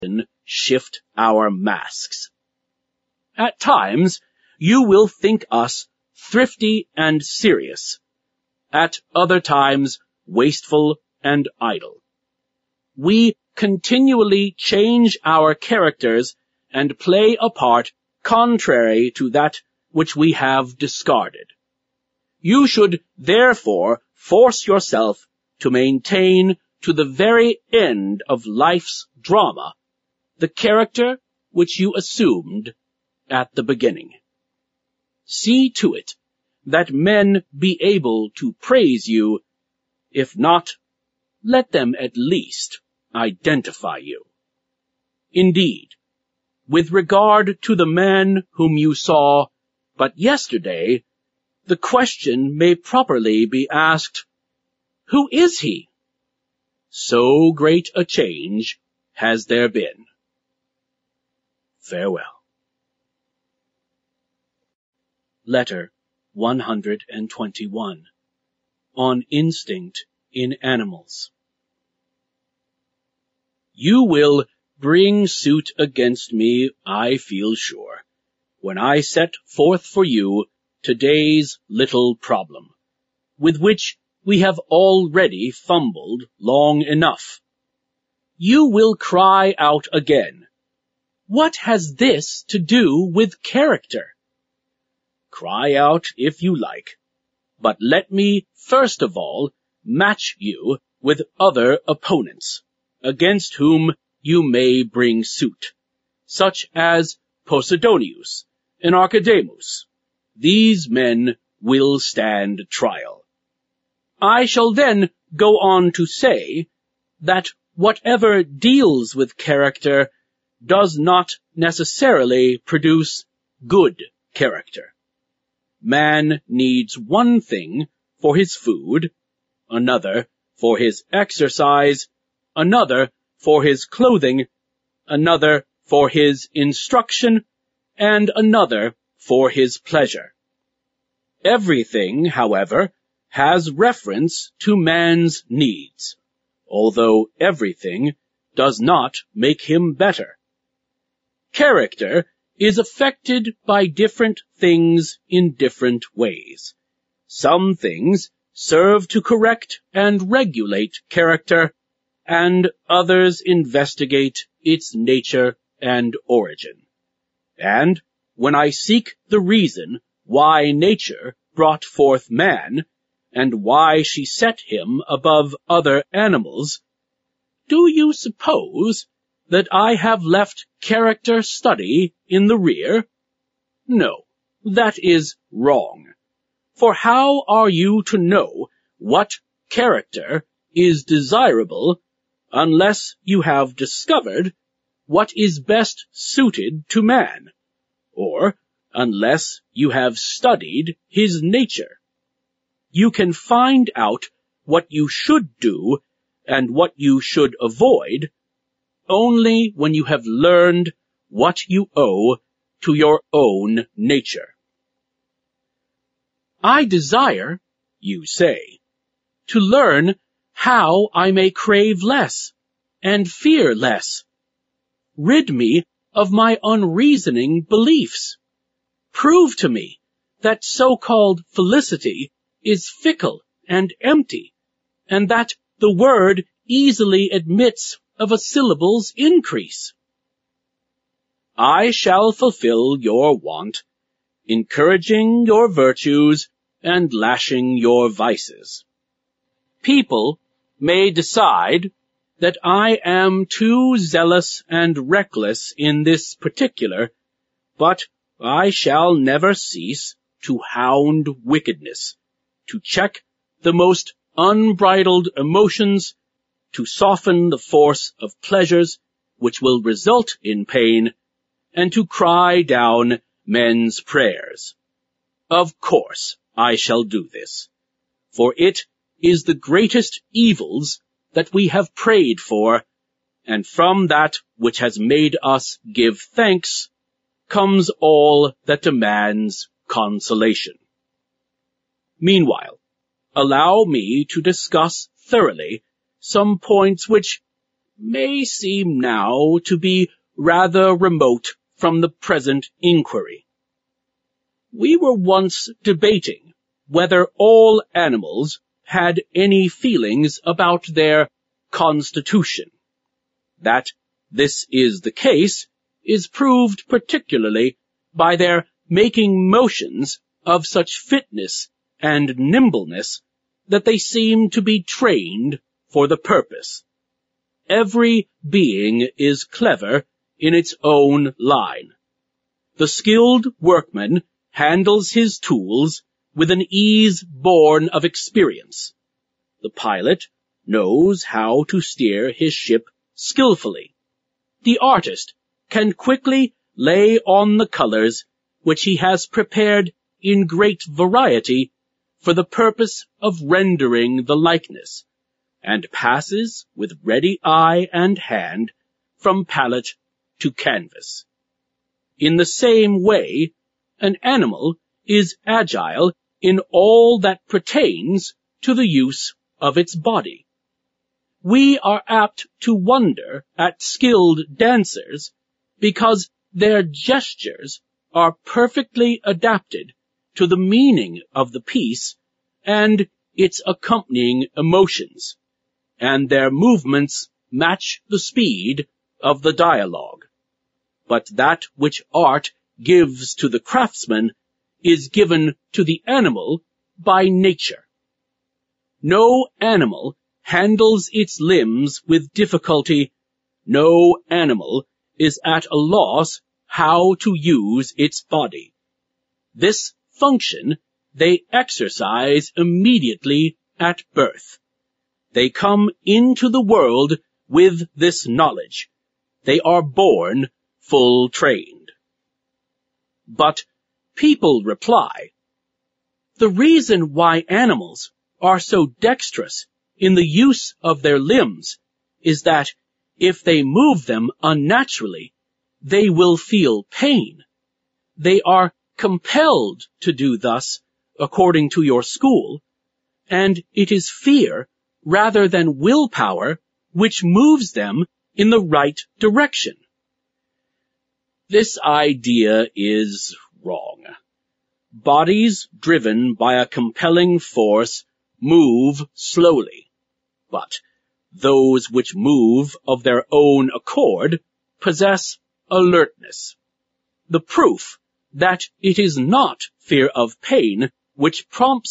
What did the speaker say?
shift our masks. At times, you will think us thrifty and serious. At other times, wasteful and idle. We continually change our characters and play a part contrary to that which we have discarded. You should therefore force yourself to maintain to the very end of life's drama the character which you assumed at the beginning. See to it that men be able to praise you. If not, let them at least identify you. Indeed, with regard to the man whom you saw but yesterday, the question may properly be asked, who is he? So great a change has there been. Farewell. Letter 121. On Instinct in Animals. You will bring suit against me, I feel sure, when I set forth for you today's little problem, with which we have already fumbled long enough. You will cry out again, what has this to do with character? Cry out if you like, but let me first of all match you with other opponents, against whom you may bring suit, such as Posidonius and Archidamus. These men will stand trial. I shall then go on to say that whatever deals with character does not necessarily produce good character. Man needs one thing for his food, another for his exercise, another for his clothing, another for his instruction, and another for his pleasure. Everything, however, has reference to man's needs, although everything does not make him better. Character is affected by different things in different ways. Some things serve to correct and regulate character, and others investigate its nature and origin. And when I seek the reason why nature brought forth man, and why she set him above other animals, do you suppose that I have left character study in the rear? No, that is wrong. For how are you to know what character is desirable unless you have discovered what is best suited to man, or unless you have studied his nature? You can find out what you should do and what you should avoid only when you have learned what you owe to your own nature. I desire, you say, to learn how I may crave less and fear less. Rid me of my unreasoning beliefs. Prove to me that so-called felicity is fickle and empty, and that the word easily admits of a syllable's increase. I shall fulfill your want, encouraging your virtues and lashing your vices. People may decide that I am too zealous and reckless in this particular, but I shall never cease to hound wickedness, to check the most unbridled emotions, to soften the force of pleasures which will result in pain, and to cry down men's prayers. Of course I shall do this, for it is the greatest evils that we have prayed for, and from that which has made us give thanks comes all that demands consolation. Meanwhile, allow me to discuss thoroughly some points which may seem now to be rather remote from the present inquiry. We were once debating whether all animals had any feelings about their constitution. That this is the case is proved particularly by their making motions of such fitness and nimbleness that they seem to be trained for the purpose. Every being is clever in its own line. The skilled workman handles his tools with an ease born of experience. The pilot knows how to steer his ship skillfully. The artist can quickly lay on the colors which he has prepared in great variety for the purpose of rendering the likeness, and passes with ready eye and hand from palette to canvas. In the same way, an animal is agile in all that pertains to the use of its body. We are apt to wonder at skilled dancers because their gestures are perfectly adapted to the meaning of the piece and its accompanying emotions, and their movements match the speed of the dialogue. But that which art gives to the craftsman is given to the animal by nature. No animal handles its limbs with difficulty. No animal is at a loss how to use its body. This function they exercise immediately at birth. They come into the world with this knowledge. They are born full trained. But people reply, the reason why animals are so dexterous in the use of their limbs is that if they move them unnaturally, they will feel pain. They are compelled to do thus, according to your school, and it is fear rather than willpower which moves them in the right direction. This idea is wrong. Bodies driven by a compelling force move slowly, but those which move of their own accord possess alertness. The proof that it is not fear of pain which prompts